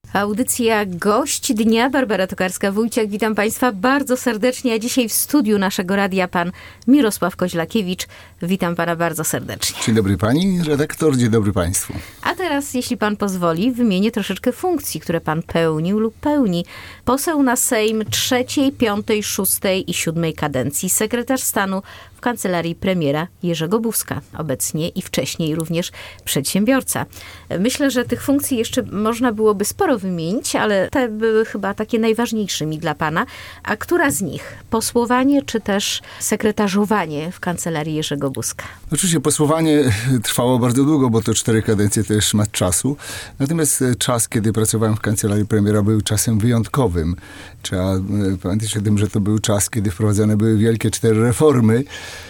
Audycja Gość Dnia, Barbara Tokarska-Wójciak. Witam Państwa bardzo serdecznie, a dzisiaj w studiu naszego radia pan Mirosław Koźlakiewicz. Witam Pana bardzo serdecznie. Dzień dobry Pani redaktor, dzień dobry Państwu. A teraz, jeśli Pan pozwoli, wymienię troszeczkę funkcji, które Pan pełnił lub pełni. Poseł na Sejm 3., 5., 6. i 7. kadencji, sekretarz stanu w kancelarii premiera Jerzego Buzka, obecnie i wcześniej również przedsiębiorca. Myślę, że tych funkcji jeszcze można byłoby sporo wymienić, ale te były chyba takie najważniejszymi dla Pana. A która z nich? Posłowanie czy też sekretarzowanie w kancelarii Jerzego Buzka? Oczywiście posłowanie trwało bardzo długo, bo to 4 kadencje to jest szmat czasu. Natomiast czas, kiedy pracowałem w kancelarii premiera, był czasem wyjątkowym. Trzeba pamiętać o tym, że to był czas, kiedy wprowadzane były wielkie 4 reformy.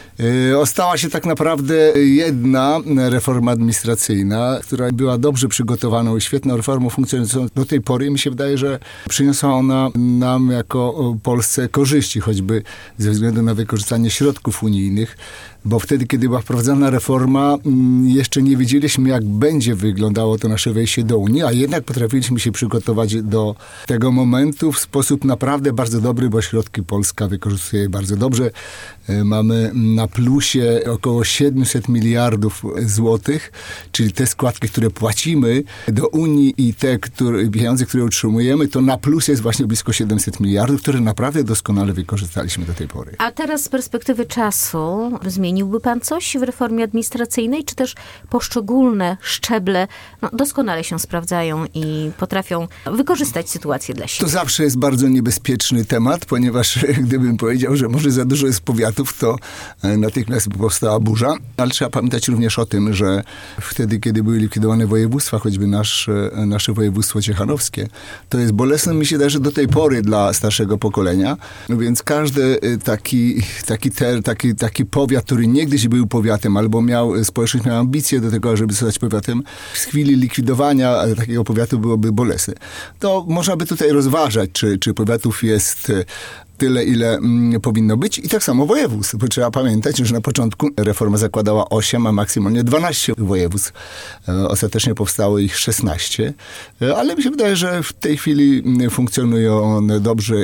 Ostała się tak naprawdę jedna reforma administracyjna, która była dobrze przygotowaną i świetną reformą funkcjonującą do tej pory. I mi się wydaje, że przyniosła ona nam jako Polsce korzyści, choćby ze względu na wykorzystanie środków unijnych, bo wtedy, kiedy była wprowadzana reforma, jeszcze nie wiedzieliśmy, jak będzie wyglądało to nasze wejście do Unii, a jednak potrafiliśmy się przygotować do tego momentu w sposób naprawdę bardzo dobry, bo środki Polska wykorzystuje bardzo dobrze. Mamy na plusie około 700 miliardów złotych, czyli te składki, które płacimy do Unii i te pieniądze, które utrzymujemy, to na plus jest właśnie blisko 700 miliardów, które naprawdę doskonale wykorzystaliśmy do tej pory. A teraz z perspektywy czasu zmieniłby Pan coś w reformie administracyjnej, czy też poszczególne szczeble doskonale się sprawdzają i potrafią wykorzystać sytuację dla siebie? To zawsze jest bardzo niebezpieczny temat, ponieważ gdybym powiedział, że może za dużo jest powiatów, to natychmiast by powstała burza. Ale trzeba pamiętać również o tym, że wtedy, kiedy były likwidowane województwa, choćby nasze województwo ciechanowskie, to jest bolesne, mi się wydaje, że do tej pory dla starszego pokolenia. No więc każdy taki powiat, który niegdyś był powiatem, albo społeczność miała ambicje do tego, żeby zostać powiatem, z chwili likwidowania takiego powiatu byłoby bolesne. To można by tutaj rozważać, czy powiatów jest tyle, ile powinno być. I tak samo województw, bo trzeba pamiętać, że na początku reforma zakładała 8, a maksymalnie 12 województw. Ostatecznie powstało ich 16, ale mi się wydaje, że w tej chwili funkcjonują one dobrze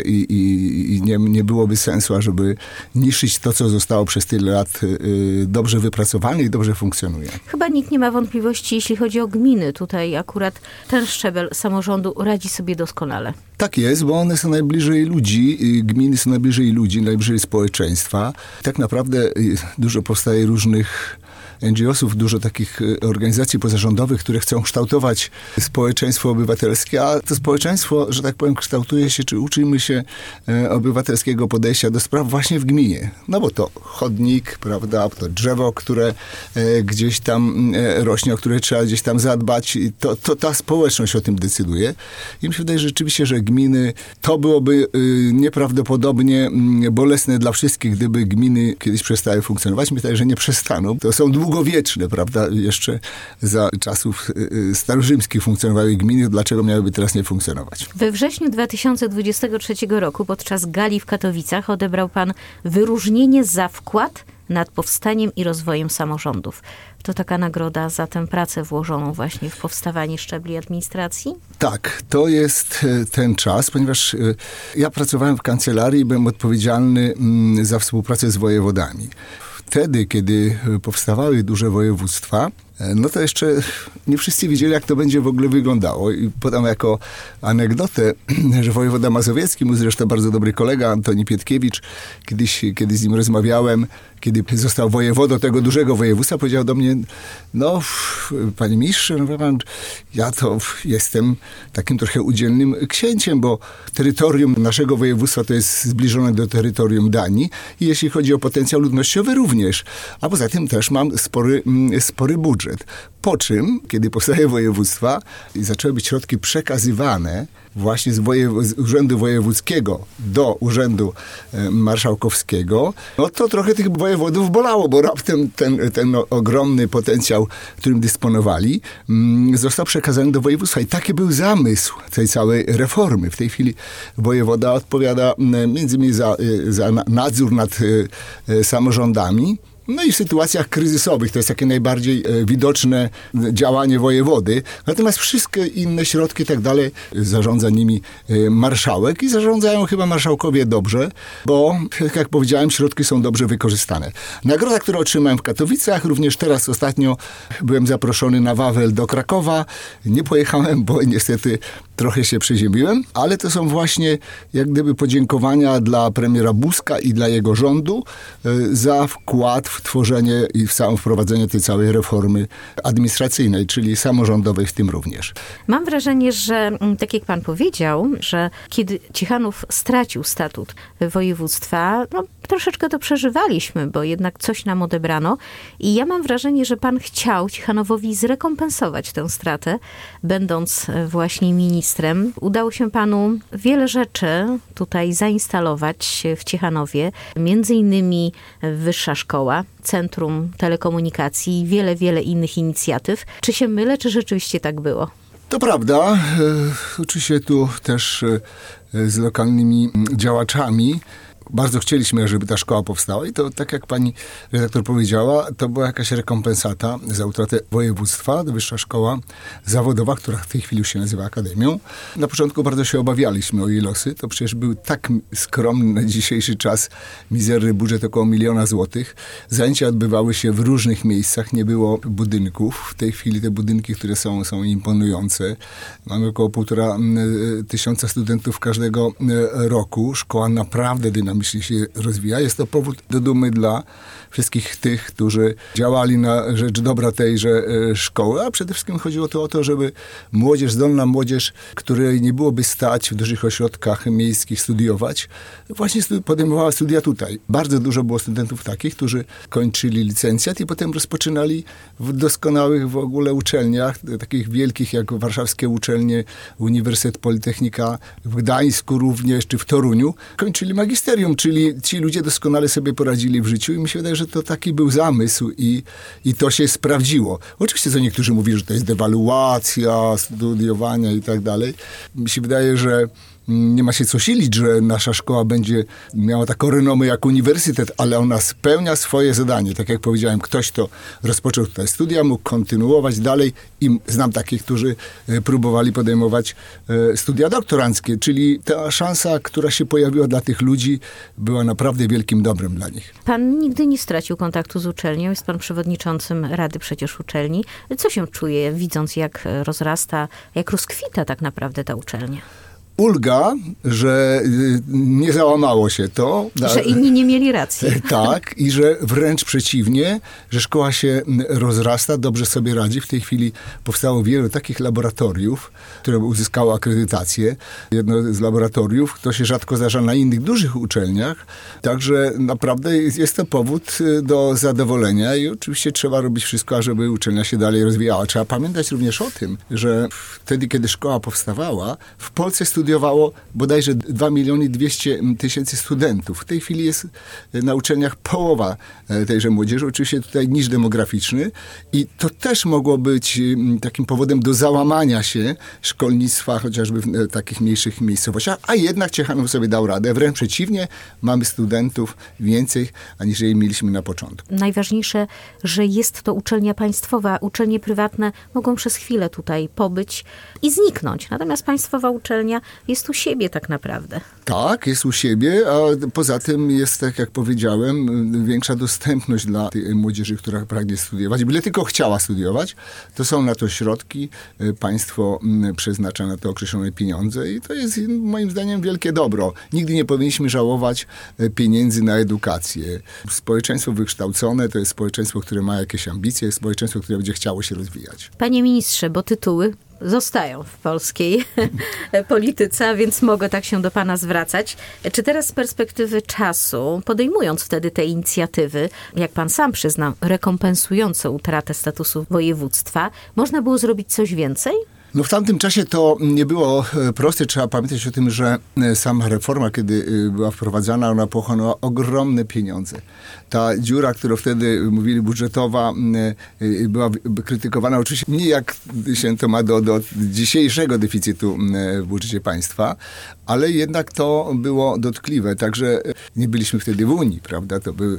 i nie byłoby sensu, ażeby niszczyć to, co zostało przez tyle lat dobrze wypracowane i dobrze funkcjonuje. Chyba nikt nie ma wątpliwości, jeśli chodzi o gminy. Tutaj akurat ten szczebel samorządu radzi sobie doskonale. Tak jest, bo one są najbliżej ludzi, gminy są najbliżej ludzi, najbliżej społeczeństwa. Tak naprawdę dużo powstaje różnych NGO-sów, dużo takich organizacji pozarządowych, które chcą kształtować społeczeństwo obywatelskie, a to społeczeństwo, że tak powiem, kształtuje się, czy uczymy się obywatelskiego podejścia do spraw właśnie w gminie. No bo to chodnik, prawda, to drzewo, które gdzieś tam rośnie, o które trzeba gdzieś tam zadbać. To ta społeczność o tym decyduje. I mi się wydaje rzeczywiście, że gminy, to byłoby nieprawdopodobnie bolesne dla wszystkich, gdyby gminy kiedyś przestały funkcjonować. Myślę, że nie przestaną. To są długowieczne, prawda? Jeszcze za czasów starorzymskich funkcjonowały gminy. Dlaczego miałyby teraz nie funkcjonować? We wrześniu 2023 roku podczas gali w Katowicach odebrał Pan wyróżnienie za wkład nad powstaniem i rozwojem samorządów. To taka nagroda za tę pracę włożoną właśnie w powstawanie szczebli administracji? Tak, to jest ten czas, ponieważ ja pracowałem w kancelarii i byłem odpowiedzialny za współpracę z wojewodami. Wtedy, kiedy powstawały duże województwa, no to jeszcze nie wszyscy wiedzieli, jak to będzie w ogóle wyglądało. I podam jako anegdotę, że wojewoda mazowiecki, mój zresztą bardzo dobry kolega Antoni Pietkiewicz, kiedyś z nim rozmawiałem, kiedy został wojewodą tego dużego województwa, powiedział do mnie, no panie mistrzu, no wie pan, ja to jestem takim trochę udzielnym księciem, bo terytorium naszego województwa to jest zbliżone do terytorium Danii i jeśli chodzi o potencjał ludnościowy również. A poza tym też mam spory budżet. Po czym, kiedy powstaje województwa i zaczęły być środki przekazywane właśnie z urzędu wojewódzkiego do urzędu marszałkowskiego, no to trochę tych wojewodów bolało, bo raptem ten ogromny potencjał, którym dysponowali, został przekazany do województwa. I taki był zamysł tej całej reformy. W tej chwili wojewoda odpowiada między innymi za nadzór nad samorządami. No i w sytuacjach kryzysowych to jest takie najbardziej widoczne działanie wojewody. Natomiast wszystkie inne środki i tak dalej zarządza nimi marszałek i zarządzają chyba marszałkowie dobrze, bo jak powiedziałem, środki są dobrze wykorzystane. Nagroda, którą otrzymałem w Katowicach, również teraz ostatnio byłem zaproszony na Wawel do Krakowa. Nie pojechałem, bo niestety trochę się przeziębiłem, ale to są właśnie jak gdyby podziękowania dla premiera Buzka i dla jego rządu za wkład w tworzenie i w samo wprowadzenie tej całej reformy administracyjnej, czyli samorządowej w tym również. Mam wrażenie, że tak jak pan powiedział, że kiedy Ciechanów stracił statut województwa, troszeczkę to przeżywaliśmy, bo jednak coś nam odebrano i ja mam wrażenie, że pan chciał Ciechanowowi zrekompensować tę stratę, będąc właśnie ministrem. Udało się panu wiele rzeczy tutaj zainstalować w Ciechanowie, między innymi Wyższa Szkoła, Centrum Telekomunikacji i wiele innych inicjatyw. Czy się mylę, czy rzeczywiście tak było? To prawda. Oczywiście tu też z lokalnymi działaczami bardzo chcieliśmy, żeby ta szkoła powstała i to, tak jak pani redaktor powiedziała, to była jakaś rekompensata za utratę województwa, Wyższa Szkoła Zawodowa, która w tej chwili już się nazywa Akademią. Na początku bardzo się obawialiśmy o jej losy. To przecież był tak skromny na dzisiejszy czas, mizerny budżet około 1 000 000 złotych. Zajęcia odbywały się w różnych miejscach, nie było budynków. W tej chwili te budynki, które są imponujące. Mamy około 1,5 tysiąca studentów każdego roku. Szkoła naprawdę dynamicznie się rozwija. Jest to powód do dumy dla wszystkich tych, którzy działali na rzecz dobra tejże szkoły, a przede wszystkim chodziło o to, żeby młodzież, zdolna młodzież, której nie byłoby stać w dużych ośrodkach miejskich studiować, właśnie podejmowała studia tutaj. Bardzo dużo było studentów takich, którzy kończyli licencjat i potem rozpoczynali w doskonałych w ogóle uczelniach, takich wielkich jak warszawskie uczelnie, Uniwersytet Politechnika w Gdańsku również, czy w Toruniu, kończyli magisterium, czyli ci ludzie doskonale sobie poradzili w życiu i mi się wydaje, że to taki był zamysł i to się sprawdziło. Oczywiście co niektórzy mówili, że to jest dewaluacja studiowania i tak dalej. Mi się wydaje, że nie ma się co silić, że nasza szkoła będzie miała taką renomę jak uniwersytet, ale ona spełnia swoje zadanie. Tak jak powiedziałem, ktoś, kto rozpoczął tutaj studia, mógł kontynuować dalej i znam takich, którzy próbowali podejmować studia doktoranckie, czyli ta szansa, która się pojawiła dla tych ludzi, była naprawdę wielkim dobrem dla nich. Pan nigdy nie stracił kontaktu z uczelnią, jest pan przewodniczącym Rady przecież uczelni. Co się czuje, widząc jak rozrasta, jak rozkwita tak naprawdę ta uczelnia? Ulga, że nie załamało się to. Że inni nie mieli racji. Tak, i że wręcz przeciwnie, że szkoła się rozrasta, dobrze sobie radzi. W tej chwili powstało wiele takich laboratoriów, które uzyskało akredytację. Jedno z laboratoriów, to się rzadko zdarza na innych dużych uczelniach. Także naprawdę jest to powód do zadowolenia i oczywiście trzeba robić wszystko, żeby uczelnia się dalej rozwijała. Trzeba pamiętać również o tym, że wtedy, kiedy szkoła powstawała, w Polsce studiowało bodajże 2 200 000 studentów. W tej chwili jest na uczelniach połowa tejże młodzieży. Oczywiście tutaj niż demograficzny i to też mogło być takim powodem do załamania się szkolnictwa, chociażby w takich mniejszych miejscowościach, a jednak Ciechanów sobie dał radę. Wręcz przeciwnie, mamy studentów więcej, aniżeli mieliśmy na początku. Najważniejsze, że jest to uczelnia państwowa. Uczelnie prywatne mogą przez chwilę tutaj pobyć i zniknąć. Natomiast państwowa uczelnia jest u siebie tak naprawdę. Tak, jest u siebie, a poza tym jest, tak jak powiedziałem, większa dostępność dla tej młodzieży, która pragnie studiować. Byle tylko chciała studiować, to są na to środki. Państwo przeznacza na to określone pieniądze i to jest moim zdaniem wielkie dobro. Nigdy nie powinniśmy żałować pieniędzy na edukację. Społeczeństwo wykształcone to jest społeczeństwo, które ma jakieś ambicje, społeczeństwo, które będzie chciało się rozwijać. Panie ministrze, bo tytuły zostają w polskiej polityce, a więc mogę tak się do pana zwracać. Czy teraz z perspektywy czasu, podejmując wtedy te inicjatywy, jak pan sam przyznał, rekompensujące utratę statusu województwa, można było zrobić coś więcej? No w tamtym czasie to nie było proste. Trzeba pamiętać o tym, że sama reforma, kiedy była wprowadzana, ona pochłonęła ogromne pieniądze. Ta dziura, którą wtedy mówili budżetowa, była krytykowana oczywiście nie jak się to ma do dzisiejszego deficytu w budżecie państwa, ale jednak to było dotkliwe. Także nie byliśmy wtedy w Unii, prawda? To był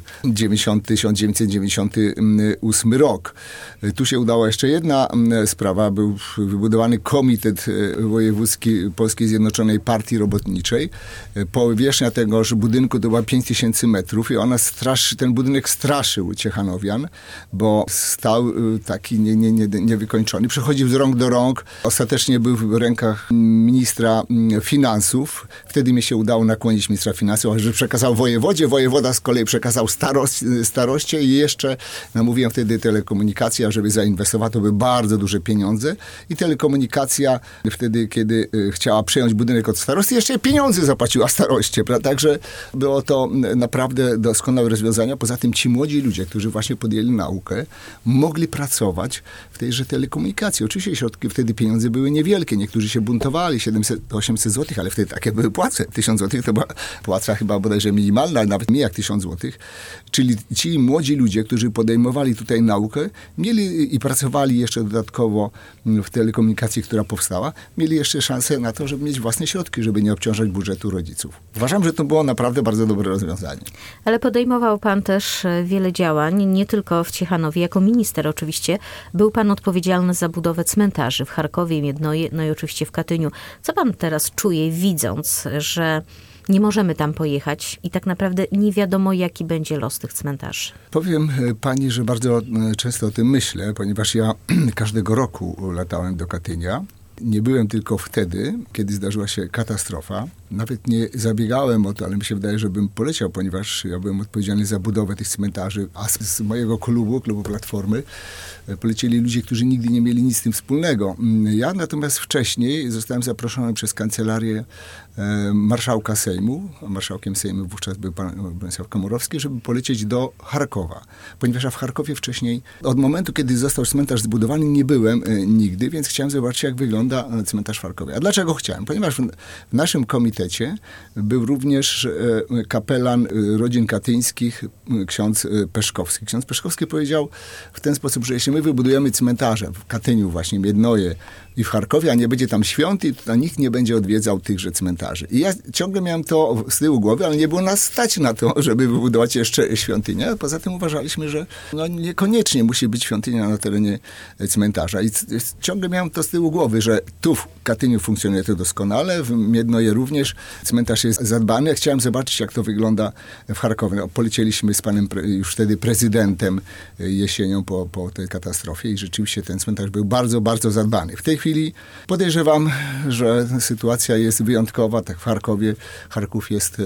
1998 rok. Tu się udała jeszcze jedna sprawa. Był wybudowany Komitet Wojewódzki Polskiej Zjednoczonej Partii Robotniczej. Powierzchnia tegoż budynku to była 5000 metrów i ten budynek straszył ciechanowian, bo stał taki niewykończony. Przechodził z rąk do rąk. Ostatecznie był w rękach ministra finansów. Wtedy mi się udało nakłonić ministra finansów, że przekazał wojewodzie. Wojewoda z kolei przekazał staroście i jeszcze namówiłem wtedy telekomunikację, żeby zainwestować. To były bardzo duże pieniądze i telekomunikacja wtedy, kiedy chciała przejąć budynek od starosty, jeszcze pieniądze zapłaciła staroście. Także było to naprawdę doskonałe rozwiązania. Poza tym ci młodzi ludzie, którzy właśnie podjęli naukę, mogli pracować w tejże telekomunikacji. Oczywiście środki, wtedy pieniądze były niewielkie. Niektórzy się buntowali, 700-800 zł, ale wtedy takie były płace. 1000 zł to była płaca chyba bodajże minimalna, nawet mniej jak 1000 zł. Czyli ci młodzi ludzie, którzy podejmowali tutaj naukę, mieli i pracowali jeszcze dodatkowo w telekomunikacji, która powstała, mieli jeszcze szansę na to, żeby mieć własne środki, żeby nie obciążać budżetu rodziców. Uważam, że to było naprawdę bardzo dobre rozwiązanie. Ale podejmował pan też wiele działań, nie tylko w Ciechanowie. Jako minister oczywiście był pan odpowiedzialny za budowę cmentarzy w Charkowie, Miednoje, no i oczywiście w Katyniu. Co pan teraz czuje, widząc, że nie możemy tam pojechać i tak naprawdę nie wiadomo, jaki będzie los tych cmentarzy? Powiem pani, że bardzo często o tym myślę, ponieważ ja każdego roku latałem do Katynia. Nie byłem tylko wtedy, kiedy zdarzyła się katastrofa. Nawet nie zabiegałem o to, ale mi się wydaje, że bym poleciał, ponieważ ja byłem odpowiedzialny za budowę tych cmentarzy, a z mojego klubu Platformy, polecieli ludzie, którzy nigdy nie mieli nic z tym wspólnego. Ja natomiast wcześniej zostałem zaproszony przez kancelarię marszałka Sejmu, a marszałkiem Sejmu wówczas był pan Bronisław Komorowski, żeby polecieć do Charkowa. Ponieważ ja w Charkowie wcześniej, od momentu, kiedy został cmentarz zbudowany, nie byłem nigdy, więc chciałem zobaczyć, jak wygląda cmentarz w Charkowie. A dlaczego chciałem? Ponieważ w naszym komitecie był również kapelan rodzin katyńskich, ksiądz Peszkowski. Ksiądz Peszkowski powiedział w ten sposób, że jeśli my wybudujemy cmentarze w Katyniu, właśnie Miednoje i w Charkowie, a nie będzie tam świątyń, to nikt nie będzie odwiedzał tychże cmentarzy. I ja ciągle miałem to z tyłu głowy, ale nie było nas stać na to, żeby wybudować jeszcze świątynię. Poza tym uważaliśmy, że niekoniecznie musi być świątynia na terenie cmentarza. I ciągle miałem to z tyłu głowy, że tu w Katyniu funkcjonuje to doskonale, w Miednoje również cmentarz jest zadbany. Chciałem zobaczyć, jak to wygląda w Charkowie. Polecieliśmy z panem już wtedy prezydentem jesienią po tej katastrofie i rzeczywiście ten cmentarz był bardzo, bardzo zadbany. W tej chwili podejrzewam, że sytuacja jest wyjątkowa. Tak w Charkowie. Charków jest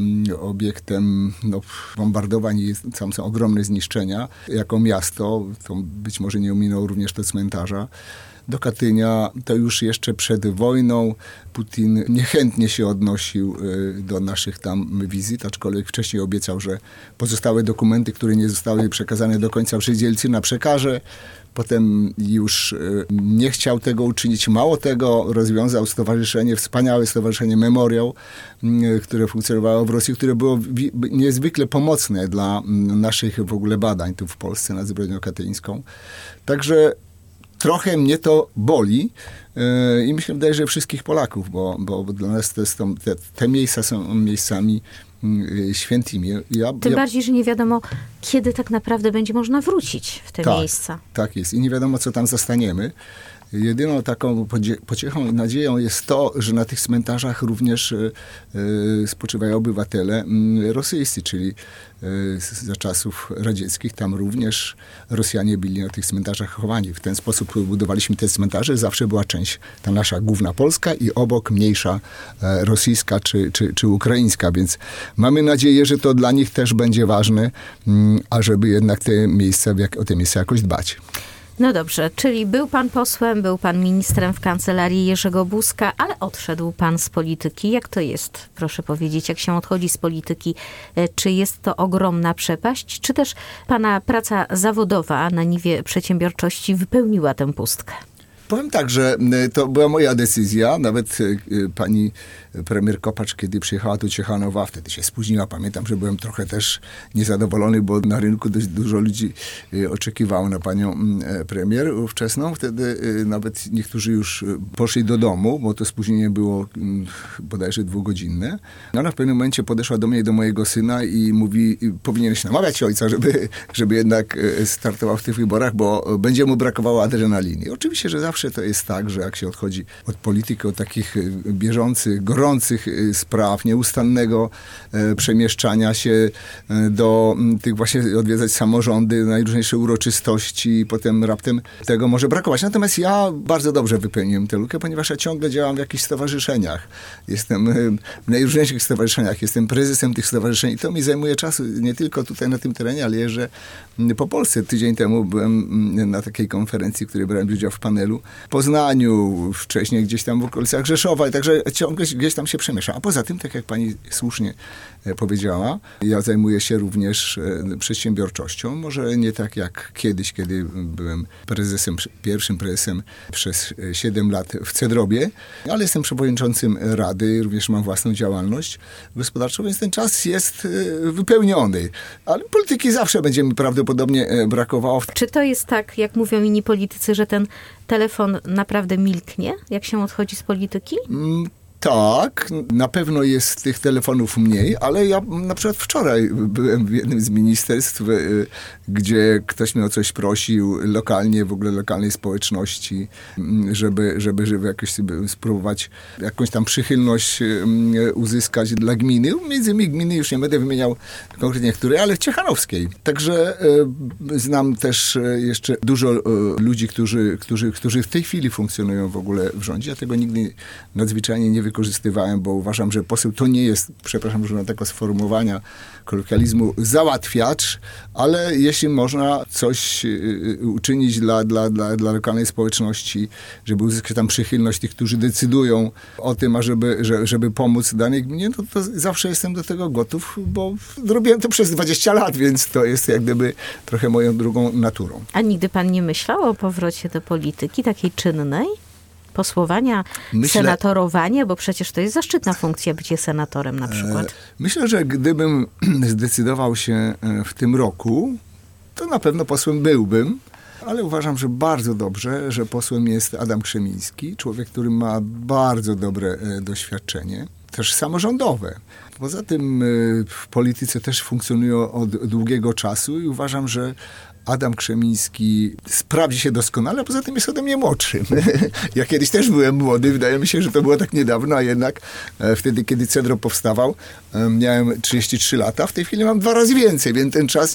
obiektem bombardowań i tam są ogromne zniszczenia. Jako miasto, to być może nie ominął również to cmentarza. Do Katynia to już jeszcze przed wojną Putin niechętnie się odnosił do naszych tam wizyt, aczkolwiek wcześniej obiecał, że pozostałe dokumenty, które nie zostały przekazane do końca przez Jelcyna, przekaże. Potem już nie chciał tego uczynić. Mało tego, rozwiązał stowarzyszenie, wspaniałe stowarzyszenie Memoriał, które funkcjonowało w Rosji, które było niezwykle pomocne dla naszych w ogóle badań tu w Polsce nad zbrodnią katyńską. Także trochę mnie to boli i mi się wydaje, że wszystkich Polaków, bo dla nas te miejsca są miejscami świętymi. Tym bardziej, że nie wiadomo, kiedy tak naprawdę będzie można wrócić w te miejsca. Tak jest. I nie wiadomo, co tam zastaniemy. Jedyną taką pociechą i nadzieją jest to, że na tych cmentarzach również spoczywają obywatele rosyjscy, czyli za czasów radzieckich tam również Rosjanie byli na tych cmentarzach chowani. W ten sposób budowaliśmy te cmentarze. Zawsze była część ta nasza główna polska i obok mniejsza rosyjska czy ukraińska, więc mamy nadzieję, że to dla nich też będzie ważne, ażeby jednak o te miejsca jakoś dbać. No dobrze, czyli był pan posłem, był pan ministrem w kancelarii Jerzego Buzka, ale odszedł pan z polityki. Jak to jest, proszę powiedzieć, jak się odchodzi z polityki? Czy jest to ogromna przepaść, czy też pana praca zawodowa na niwie przedsiębiorczości wypełniła tę pustkę? Powiem tak, że to była moja decyzja. Nawet pani premier Kopacz, kiedy przyjechała do Ciechanowa, wtedy się spóźniła. Pamiętam, że byłem trochę też niezadowolony, bo na rynku dość dużo ludzi oczekiwało na panią premier ówczesną. Wtedy nawet niektórzy już poszli do domu, bo to spóźnienie było bodajże 2-godzinne. Ona w pewnym momencie podeszła do mnie i do mojego syna i mówi, powinieneś namawiać ojca, żeby jednak startował w tych wyborach, bo będzie mu brakowało adrenaliny. Oczywiście, że zawsze to jest tak, że jak się odchodzi od polityki, od takich bieżących, gorących spraw, nieustannego przemieszczania się do tych właśnie, odwiedzać samorządy, najróżniejsze uroczystości i potem raptem tego może brakować. Natomiast ja bardzo dobrze wypełniłem tę lukę, ponieważ ja ciągle działam w jakichś stowarzyszeniach. Jestem w najróżniejszych stowarzyszeniach, jestem prezesem tych stowarzyszeń i to mi zajmuje czasu nie tylko tutaj na tym terenie, ale jeżdżę po Polsce. Tydzień temu byłem na takiej konferencji, w której brałem udział w panelu w Poznaniu, wcześniej gdzieś tam w okolicach Rzeszowa i także ciągle gdzieś tam się przemieszczam. A poza tym, tak jak pani słusznie powiedziała, ja zajmuję się również przedsiębiorczością. Może nie tak jak kiedyś, kiedy byłem pierwszym prezesem przez 7 lat w Cedrobie, ale jestem przewodniczącym Rady, również mam własną działalność gospodarczą, więc ten czas jest wypełniony. Ale polityki zawsze będzie mi prawdopodobnie brakowało. Czy to jest tak, jak mówią inni politycy, że ten telefon naprawdę milknie, jak się odchodzi z polityki? Tak, na pewno jest tych telefonów mniej, ale ja na przykład wczoraj byłem w jednym z ministerstw, gdzie ktoś mnie o coś prosił lokalnie, w ogóle lokalnej społeczności, żeby jakoś sobie spróbować jakąś tam przychylność uzyskać dla gminy. Między innymi gminy, już nie będę wymieniał konkretnie której, ale ciechanowskiej. Także znam też jeszcze dużo ludzi, którzy w tej chwili funkcjonują w ogóle w rządzie. Ja tego nigdy nadzwyczajnie nie wykorzystywałem, bo uważam, że poseł to nie jest, przepraszam, że na tego sformułowania kolokwializmu, załatwiacz, ale jeśli można coś uczynić dla lokalnej społeczności, żeby uzyskać tam przychylność tych, którzy decydują o tym, żeby pomóc danej gminie, to zawsze jestem do tego gotów, bo robiłem to przez 20 lat, więc to jest jak gdyby trochę moją drugą naturą. A nigdy pan nie myślał o powrocie do polityki takiej czynnej? Posłowania, senatorowania, bo przecież to jest zaszczytna funkcja bycie senatorem na przykład. Myślę, że gdybym zdecydował się w tym roku, to na pewno posłem byłbym, ale uważam, że bardzo dobrze, że posłem jest Adam Krzemiński, człowiek, który ma bardzo dobre doświadczenie, też samorządowe. Poza tym w polityce też funkcjonuje od długiego czasu i uważam, że Adam Krzemiński sprawdzi się doskonale, a poza tym jest ode mnie młodszy. Ja kiedyś też byłem młody, wydaje mi się, że to było tak niedawno, a jednak wtedy, kiedy Cedrob powstawał, miałem 33 lata, w tej chwili mam 2 razy więcej, więc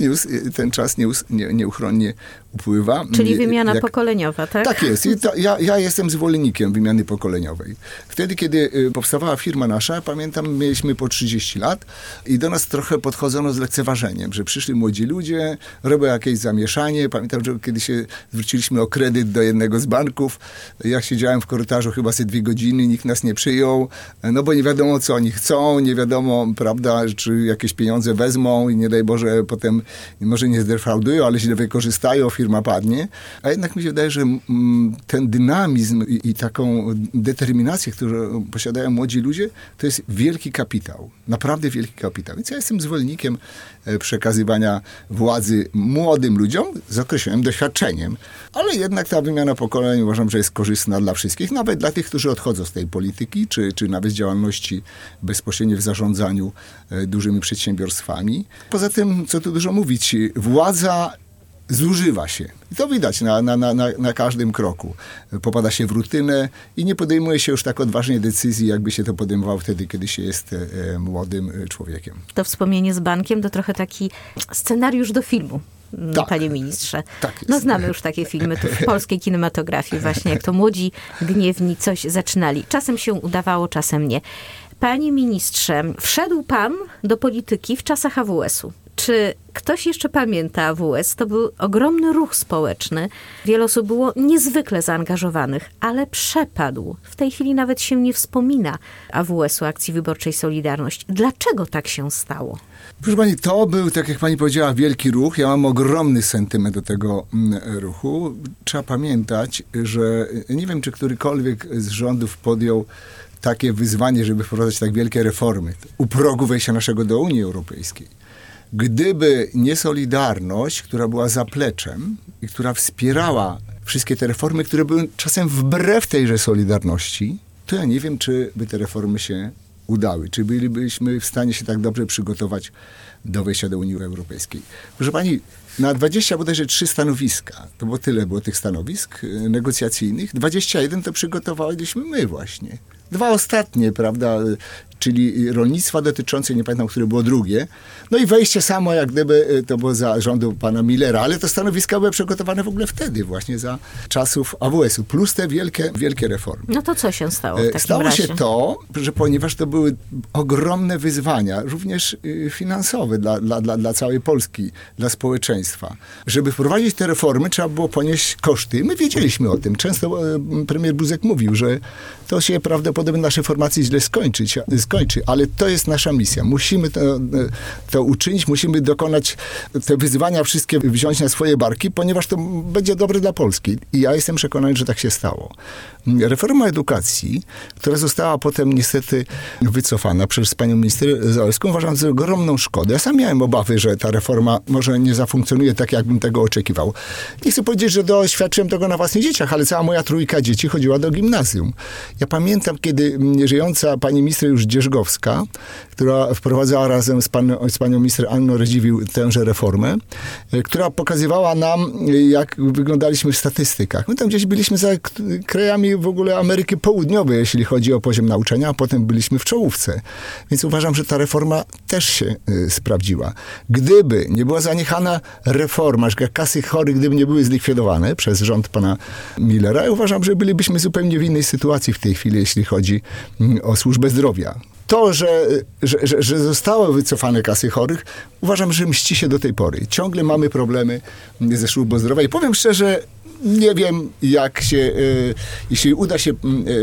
ten czas nieuchronnie upływa. Czyli wymiana pokoleniowa, tak? Tak jest. Ja jestem zwolennikiem wymiany pokoleniowej. Wtedy, kiedy powstawała firma nasza, pamiętam, mieliśmy po 30 lat i do nas trochę podchodzono z lekceważeniem, że przyszli młodzi ludzie, robią jakieś zamieszanie. Pamiętam, że kiedy się zwróciliśmy o kredyt do jednego z banków, ja siedziałem w korytarzu chyba ze 2 godziny, nikt nas nie przyjął, no bo nie wiadomo, co oni chcą, nie wiadomo, prawda, czy jakieś pieniądze wezmą i nie daj Boże, potem może nie zdefraudują, ale źle wykorzystają, firma padnie. A jednak mi się wydaje, że ten dynamizm i taką determinację, którą posiadają młodzi ludzie, to jest wielki kapitał. Naprawdę wielki kapitał. Więc ja jestem zwolennikiem przekazywania władzy młodym ludziom z określonym doświadczeniem. Ale jednak ta wymiana pokoleń uważam, że jest korzystna dla wszystkich, nawet dla tych, którzy odchodzą z tej polityki, czy nawet z działalności bezpośrednio w zarządzaniu dużymi przedsiębiorstwami. Poza tym, co tu dużo mówić, władza zużywa się. I to widać na każdym kroku. Popada się w rutynę i nie podejmuje się już tak odważnie decyzji, jakby się to podejmowało wtedy, kiedy się jest młodym człowiekiem. To wspomnienie z bankiem to trochę taki scenariusz do filmu. Tak, panie ministrze. Tak jest. No znamy już takie filmy tu w polskiej kinematografii właśnie, jak to młodzi gniewni coś zaczynali. Czasem się udawało, czasem nie. Panie ministrze, wszedł pan do polityki w czasach AWS-u. Czy ktoś jeszcze pamięta AWS? To był ogromny ruch społeczny. Wiele osób było niezwykle zaangażowanych, ale przepadł. W tej chwili nawet się nie wspomina AWS-u, Akcji Wyborczej Solidarność. Dlaczego tak się stało? Proszę pani, to był, tak jak pani powiedziała, wielki ruch. Ja mam ogromny sentyment do tego ruchu. Trzeba pamiętać, że nie wiem, czy którykolwiek z rządów podjął takie wyzwanie, żeby wprowadzać tak wielkie reformy u progu wejścia naszego do Unii Europejskiej. Gdyby nie Solidarność, która była zapleczem i która wspierała wszystkie te reformy, które były czasem wbrew tejże Solidarności, to ja nie wiem, czy by te reformy się udały. Czy bylibyśmy w stanie się tak dobrze przygotować do wejścia do Unii Europejskiej. Proszę pani, na 20 bodajże 3 stanowiska, to było tyle było tych stanowisk negocjacyjnych, 21 to przygotowaliśmy my właśnie. 2 ostatnie, prawda, czyli rolnictwa dotyczące, nie pamiętam, które było drugie. No i wejście samo, jak gdyby to było za rządu pana Millera, ale te stanowiska były przygotowane w ogóle wtedy, właśnie za czasów AWS-u, plus te wielkie reformy. No to co się stało w takim Stało razie? się to, że ponieważ to były ogromne wyzwania, również finansowe dla całej Polski, dla społeczeństwa. Żeby wprowadzić te reformy, trzeba było ponieść koszty. My wiedzieliśmy o tym. Często premier Buzek mówił, że to się prawdopodobnie naszej formacji źle skończy, ale to jest nasza misja. Musimy to uczynić, musimy dokonać te wyzwania wszystkie wziąć na swoje barki, ponieważ to będzie dobre dla Polski. I ja jestem przekonany, że tak się stało. Reforma edukacji, która została potem niestety wycofana przez panią minister Zalewską, uważam za ogromną szkodę. Ja sam miałem obawy, że ta reforma może nie zafunkcjonuje tak, jakbym tego oczekiwał. Nie chcę powiedzieć, że doświadczyłem tego na własnych dzieciach, ale cała moja 3 dzieci chodziła do gimnazjum. Ja pamiętam, kiedy żyjąca pani minister już Dzierżgowska, która wprowadzała razem z panią minister Anną Radziwiłł tęże reformę, która pokazywała nam, jak wyglądaliśmy w statystykach. My tam gdzieś byliśmy za krajami w ogóle Ameryki Południowej, jeśli chodzi o poziom nauczania, a potem byliśmy w czołówce. Więc uważam, że ta reforma też się sprawdziła. Gdyby nie była zaniechana reforma, że kasy chorych, gdyby nie były zlikwidowane przez rząd pana Millera, ja uważam, że bylibyśmy zupełnie w innej sytuacji w tej chwili, jeśli chodzi o służbę zdrowia. To, że zostały wycofane kasy chorych, uważam, że mści się do tej pory. Ciągle mamy problemy ze służbą zdrowia i powiem szczerze, nie wiem, jak się, jeśli uda się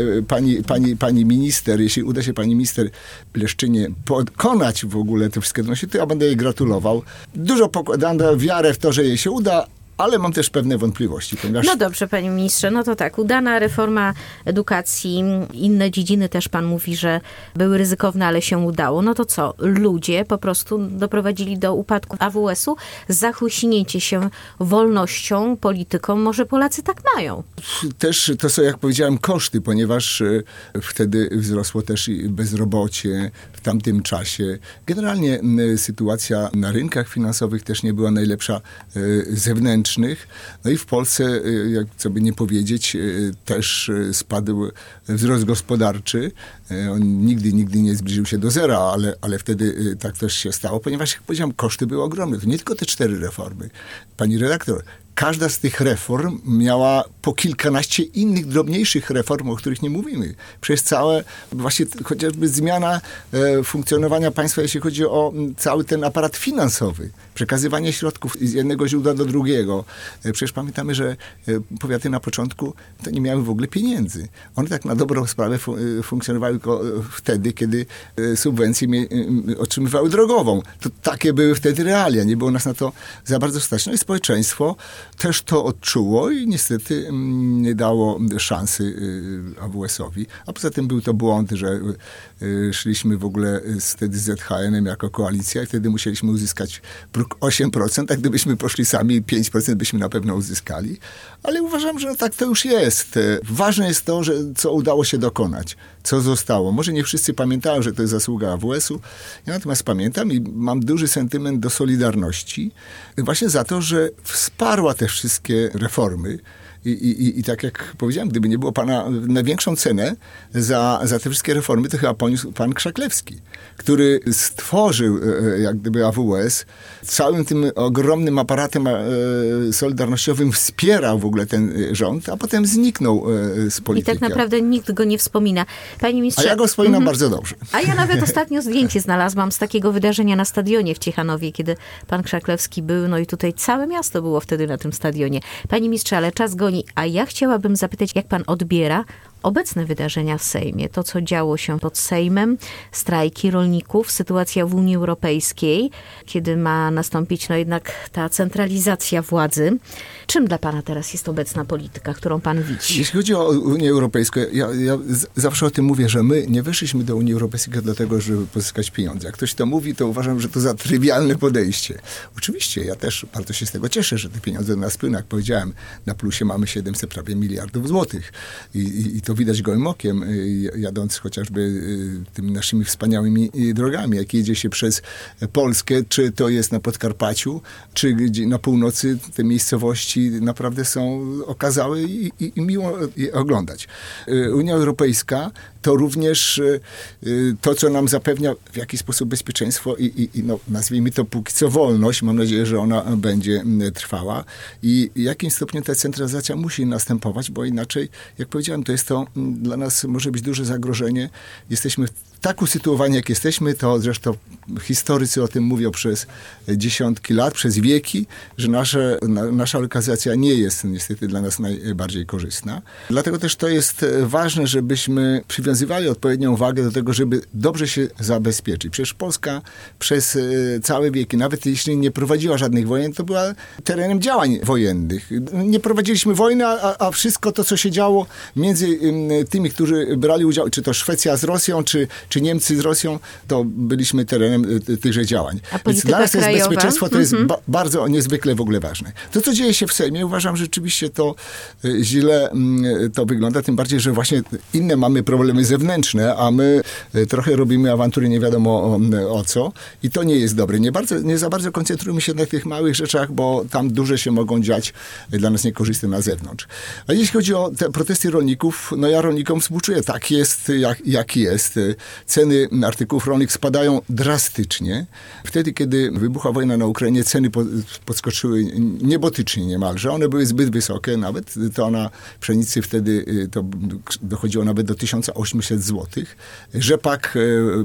pani minister, jeśli uda się pani minister Leszczynie pokonać w ogóle te wszystkie trudności, to ja będę jej gratulował. Dużo pokładam wiarę w to, że jej się uda, ale mam też pewne wątpliwości. Ponieważ... No dobrze, panie ministrze, no to tak, udana reforma edukacji, inne dziedziny też pan mówi, że były ryzykowne, ale się udało. No to co? Ludzie po prostu doprowadzili do upadku AWS-u, zachłyśnięcie się wolnością, polityką. Może Polacy tak mają? Też to są, jak powiedziałem, koszty, ponieważ wtedy wzrosło też i bezrobocie w tamtym czasie. Generalnie sytuacja na rynkach finansowych też nie była najlepsza zewnętrznych. No i w Polsce, jak sobie nie powiedzieć, też spadł wzrost gospodarczy. On nigdy nie zbliżył się do zera, ale wtedy tak też się stało, ponieważ, jak powiedziałem, koszty były ogromne. To nie tylko te 4 reformy. Pani redaktor, każda z tych reform miała po kilkanaście innych, drobniejszych reform, o których nie mówimy. Przez całe, właśnie chociażby zmiana funkcjonowania państwa, jeśli chodzi o cały ten aparat finansowy. Przekazywanie środków z jednego źródła do drugiego. Przecież pamiętamy, że powiaty na początku to nie miały w ogóle pieniędzy. One tak na dobrą sprawę funkcjonowały tylko wtedy, kiedy subwencje otrzymywały drogową. To takie były wtedy realia. Nie było nas na to za bardzo stać. No i społeczeństwo też to odczuło i niestety nie dało szansy AWS-owi. A poza tym był to błąd, że szliśmy w ogóle wtedy z ZHN-em jako koalicja i wtedy musieliśmy uzyskać próg 8%, a gdybyśmy poszli sami, 5% byśmy na pewno uzyskali. Ale uważam, że tak to już jest. Ważne jest to, że co udało się dokonać, co zostało. Może nie wszyscy pamiętają, że to jest zasługa AWS-u. Ja natomiast pamiętam i mam duży sentyment do Solidarności właśnie za to, że wsparła te wszystkie reformy I tak jak powiedziałem, gdyby nie było pana, największą cenę za te wszystkie reformy, to chyba poniósł pan Krzaklewski, który stworzył jak gdyby AWS, całym tym ogromnym aparatem solidarnościowym wspierał w ogóle ten rząd, a potem zniknął z polityki. I tak naprawdę nikt go nie wspomina. Panie ministrze, a ja go wspominam bardzo dobrze. A ja nawet ostatnio zdjęcie znalazłam z takiego wydarzenia na stadionie w Ciechanowie, kiedy pan Krzaklewski był, no i tutaj całe miasto było wtedy na tym stadionie. Panie ministrze, ale czas goni, a ja chciałabym zapytać, jak pan odbiera obecne wydarzenia w Sejmie, to co działo się pod Sejmem, strajki rolników, sytuacja w Unii Europejskiej, kiedy ma nastąpić no jednak ta centralizacja władzy. Czym dla pana teraz jest obecna polityka, którą pan widzi? Jeśli chodzi o Unię Europejską, ja zawsze o tym mówię, że my nie weszliśmy do Unii Europejskiej dlatego, żeby pozyskać pieniądze. Jak ktoś to mówi, to uważam, że to za trywialne podejście. Oczywiście, ja też bardzo się z tego cieszę, że te pieniądze do nas płyną. Jak powiedziałem, na plusie mamy 700 prawie miliardów złotych. I to widać gołym okiem, jadąc chociażby tymi naszymi wspaniałymi drogami. Jak jedzie się przez Polskę, czy to jest na Podkarpaciu, czy gdzie na północy, te miejscowości naprawdę są okazałe i miło je oglądać. Unia Europejska to również to, co nam zapewnia w jakiś sposób bezpieczeństwo i no, nazwijmy to póki co wolność. Mam nadzieję, że ona będzie trwała. I w jakimś stopniu ta centralizacja musi następować, bo inaczej, jak powiedziałem, to jest to dla nas może być duże zagrożenie. Jesteśmy tak usytuowani, jak jesteśmy, to zresztą historycy o tym mówią przez dziesiątki lat, przez wieki, że nasza lokalizacja nie jest niestety dla nas najbardziej korzystna. Dlatego też to jest ważne, żebyśmy przywiązywali odpowiednią wagę do tego, żeby dobrze się zabezpieczyć. Przecież Polska przez całe wieki, nawet jeśli nie prowadziła żadnych wojen, to była terenem działań wojennych. Nie prowadziliśmy wojny, a wszystko to, co się działo między tymi, którzy brali udział, czy to Szwecja z Rosją, czy Niemcy z Rosją, to byliśmy terenem tychże działań. Więc dla nas to jest bezpieczeństwo, to jest bardzo niezwykle w ogóle ważne. To, co dzieje się w Sejmie, uważam, że rzeczywiście to źle to wygląda, tym bardziej, że właśnie inne mamy problemy zewnętrzne, a my trochę robimy awantury nie wiadomo o co i to nie jest dobre. Nie za bardzo koncentrujemy się na tych małych rzeczach, bo tam duże się mogą dziać dla nas niekorzystne na zewnątrz. A jeśli chodzi o te protesty rolników, no ja rolnikom współczuję. Tak jest, jak jest. Ceny artykułów rolnych spadają drastycznie. Wtedy, kiedy wybuchła wojna na Ukrainie, ceny podskoczyły niebotycznie niemalże. One były zbyt wysokie nawet. To na pszenicy wtedy to dochodziło nawet do 1800 zł. Rzepak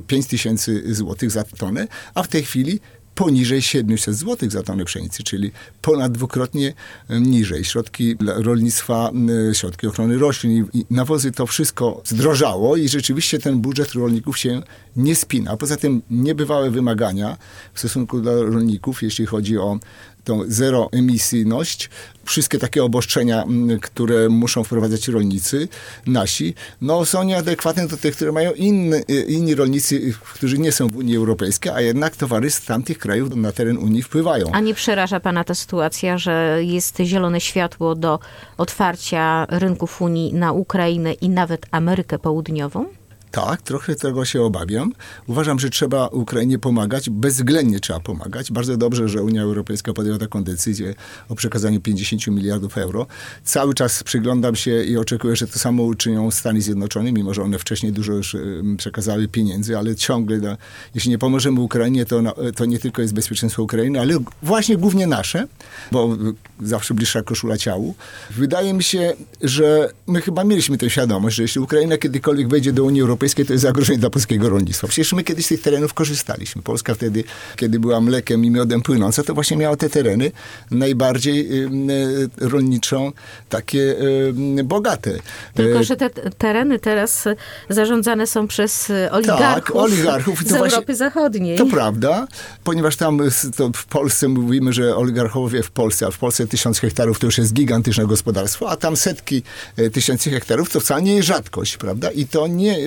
5000 zł za tonę, a w tej chwili poniżej 700 zł za tonę pszenicy, czyli ponad dwukrotnie niżej. Środki rolnictwa, środki ochrony roślin i nawozy, to wszystko zdrożało i rzeczywiście ten budżet rolników się nie spina. Poza tym niebywałe wymagania w stosunku do rolników, jeśli chodzi o tą zeroemisyjność, wszystkie takie obostrzenia, które muszą wprowadzać rolnicy nasi, no są nieadekwatne do tych, które mają inni rolnicy, którzy nie są w Unii Europejskiej, a jednak towary z tamtych krajów na teren Unii wpływają. A nie przeraża pana ta sytuacja, że jest zielone światło do otwarcia rynków Unii na Ukrainę i nawet Amerykę Południową? Tak, trochę tego się obawiam. Uważam, że trzeba Ukrainie pomagać, bezwzględnie trzeba pomagać. Bardzo dobrze, że Unia Europejska podjęła taką decyzję o przekazaniu 50 miliardów euro. Cały czas przyglądam się i oczekuję, że to samo uczynią Stany Zjednoczone, mimo że one wcześniej dużo już przekazały pieniędzy, ale ciągle, jeśli nie pomożemy Ukrainie, to nie tylko jest bezpieczeństwo Ukrainy, ale właśnie głównie nasze, bo zawsze bliższa koszula ciału. Wydaje mi się, że my chyba mieliśmy tę świadomość, że jeśli Ukraina kiedykolwiek wejdzie do Unii Europejskiej, to jest zagrożenie dla polskiego rolnictwa. Przecież my kiedyś z tych terenów korzystaliśmy. Polska wtedy, kiedy była mlekiem i miodem płynąca, to właśnie miała te tereny najbardziej rolniczą, takie bogate. Tylko, że te tereny teraz zarządzane są przez oligarchów z Europy Zachodniej. To prawda, ponieważ tam to w Polsce mówimy, że oligarchowie w Polsce, a w Polsce 1000 hektarów to już jest gigantyczne gospodarstwo, a tam setki tysięcy hektarów to wcale nie jest rzadkość, prawda? I to nie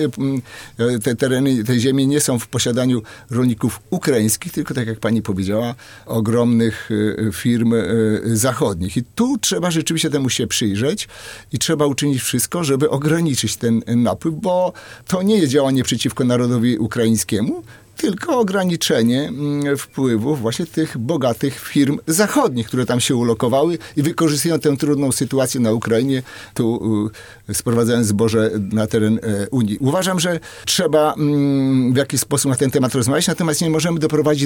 te tereny, te ziemie nie są w posiadaniu rolników ukraińskich, tylko tak jak pani powiedziała, ogromnych firm zachodnich. I tu trzeba rzeczywiście temu się przyjrzeć i trzeba uczynić wszystko, żeby ograniczyć ten napływ, bo to nie jest działanie przeciwko narodowi ukraińskiemu, tylko ograniczenie wpływów właśnie tych bogatych firm zachodnich, które tam się ulokowały i wykorzystują tę trudną sytuację na Ukrainie, tu sprowadzając zboże na teren Unii. Uważam, że trzeba w jakiś sposób na ten temat rozmawiać, natomiast nie możemy doprowadzić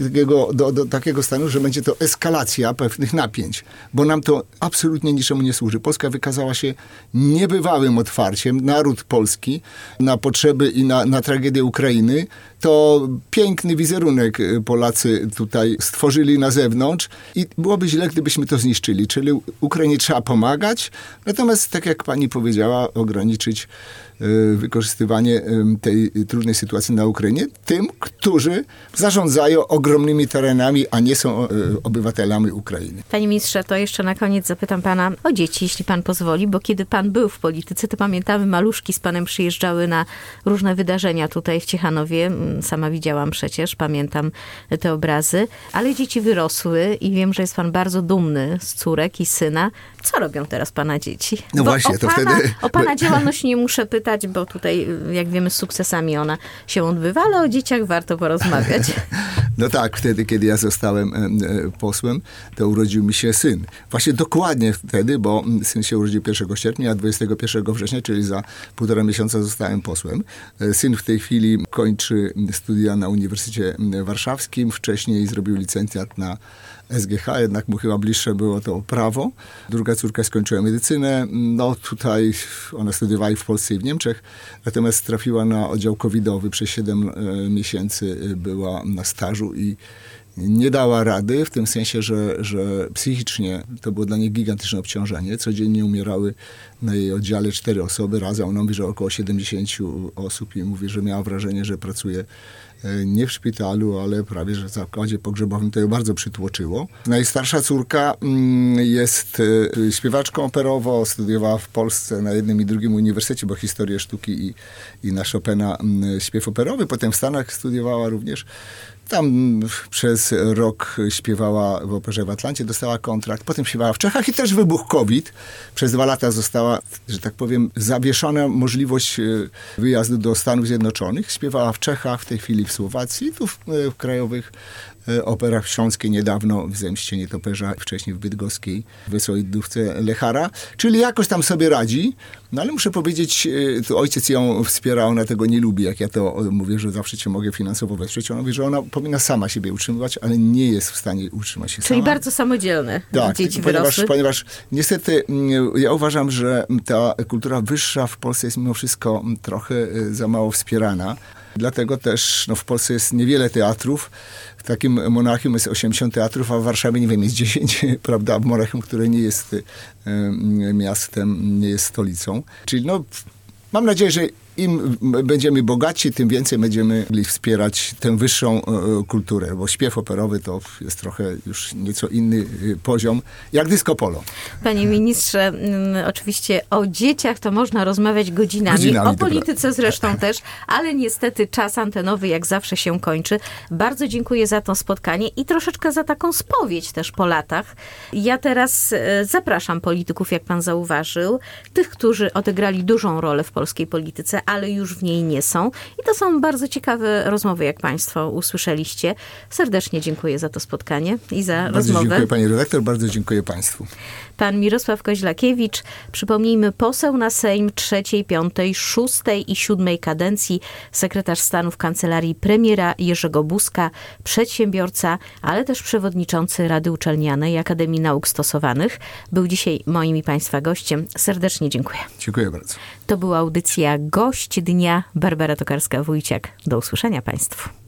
do takiego stanu, że będzie to eskalacja pewnych napięć, bo nam to absolutnie niczemu nie służy. Polska wykazała się niebywałym otwarciem, naród polski, na potrzeby i na tragedię Ukrainy. To piękny wizerunek Polacy tutaj stworzyli na zewnątrz i byłoby źle, gdybyśmy to zniszczyli. Czyli Ukrainie trzeba pomagać, natomiast, tak jak pani powiedziała, ograniczyć wykorzystywanie tej trudnej sytuacji na Ukrainie tym, którzy zarządzają ogromnymi terenami, a nie są obywatelami Ukrainy. Panie ministrze, to jeszcze na koniec zapytam pana o dzieci, jeśli pan pozwoli, bo kiedy pan był w polityce, to pamiętamy, maluszki z panem przyjeżdżały na różne wydarzenia tutaj w Ciechanowie. Sama widziałam przecież, pamiętam te obrazy, ale dzieci wyrosły i wiem, że jest pan bardzo dumny z córek i syna. Co robią teraz pana dzieci? No bo właśnie, to wtedy... O pana działalność nie muszę pytać, bo tutaj, jak wiemy, z sukcesami ona się odbywa, ale o dzieciach warto porozmawiać. No tak, wtedy, kiedy ja zostałem posłem, to urodził mi się syn. Właśnie dokładnie wtedy, bo syn się urodził 1 sierpnia, a 21 września, czyli za 1,5 miesiąca zostałem posłem. Syn w tej chwili kończy studia na Uniwersytecie Warszawskim. Wcześniej zrobił licencjat na SGH, jednak mu chyba bliższe było to prawo. Druga córka skończyła medycynę. No tutaj ona studiowała i w Polsce i w Niemczech, natomiast trafiła na oddział covidowy. Przez 7 miesięcy była na stażu i nie dała rady, w tym sensie, że psychicznie to było dla niej gigantyczne obciążenie. Codziennie umierały na jej oddziale 4 osoby. Razem ona mówi, że około 70 osób i mówi, że miała wrażenie, że pracuje nie w szpitalu, ale prawie, że w zakładzie pogrzebowym. To ją bardzo przytłoczyło. Najstarsza córka jest śpiewaczką operową, studiowała w Polsce na jednym i drugim uniwersytecie, bo historię sztuki i na Chopina śpiew operowy. Potem w Stanach studiowała również. Tam przez rok śpiewała w operze w Atlancie, dostała kontrakt. Potem śpiewała w Czechach i też wybuchł COVID. Przez 2 lata została, że tak powiem, zawieszona możliwość wyjazdu do Stanów Zjednoczonych. Śpiewała w Czechach, w tej chwili w Słowacji, tu w krajowych operach w Śląskiej niedawno, w Zemście Nietoperza, wcześniej w Bydgoskiej, w Wesołej Dówce Lechara. Czyli jakoś tam sobie radzi. No ale muszę powiedzieć, to ojciec ją wspiera, ona tego nie lubi, jak ja to mówię, że zawsze cię mogę finansowo wesprzeć. Ona mówi, że ona powinna sama siebie utrzymywać, ale nie jest w stanie utrzymać się sama. Czyli bardzo samodzielne dzieci wyrosły. Ponieważ niestety ja uważam, że ta kultura wyższa w Polsce jest mimo wszystko trochę za mało wspierana. Dlatego też w Polsce jest niewiele teatrów. W takim Monachium jest 80 teatrów, a w Warszawie, nie wiem, jest 10, prawda? W Monachium, które nie jest miastem, nie jest stolicą. Czyli mam nadzieję, że im będziemy bogaci, tym więcej będziemy mogli wspierać tę wyższą kulturę, bo śpiew operowy to jest trochę już nieco inny poziom, jak disco polo. Panie ministrze, oczywiście o dzieciach to można rozmawiać godzinami o polityce zresztą też, ale niestety czas antenowy jak zawsze się kończy. Bardzo dziękuję za to spotkanie i troszeczkę za taką spowiedź też po latach. Ja teraz zapraszam polityków, jak pan zauważył, tych, którzy odegrali dużą rolę w polskiej polityce, ale już w niej nie są. I to są bardzo ciekawe rozmowy, jak państwo usłyszeliście. Serdecznie dziękuję za to spotkanie i za rozmowę. Bardzo dziękuję pani redaktor, bardzo dziękuję państwu. Pan Mirosław Koźlakiewicz, przypomnijmy, poseł na Sejm 3., 5., 6. i 7. kadencji, sekretarz stanu w kancelarii premiera Jerzego Buzka, przedsiębiorca, ale też przewodniczący Rady Uczelnianej Akademii Nauk Stosowanych. Był dzisiaj moim i państwa gościem. Serdecznie dziękuję. Dziękuję bardzo. To była audycja Gość Dnia. Barbara Tokarska-Wójciak. Do usłyszenia państwu.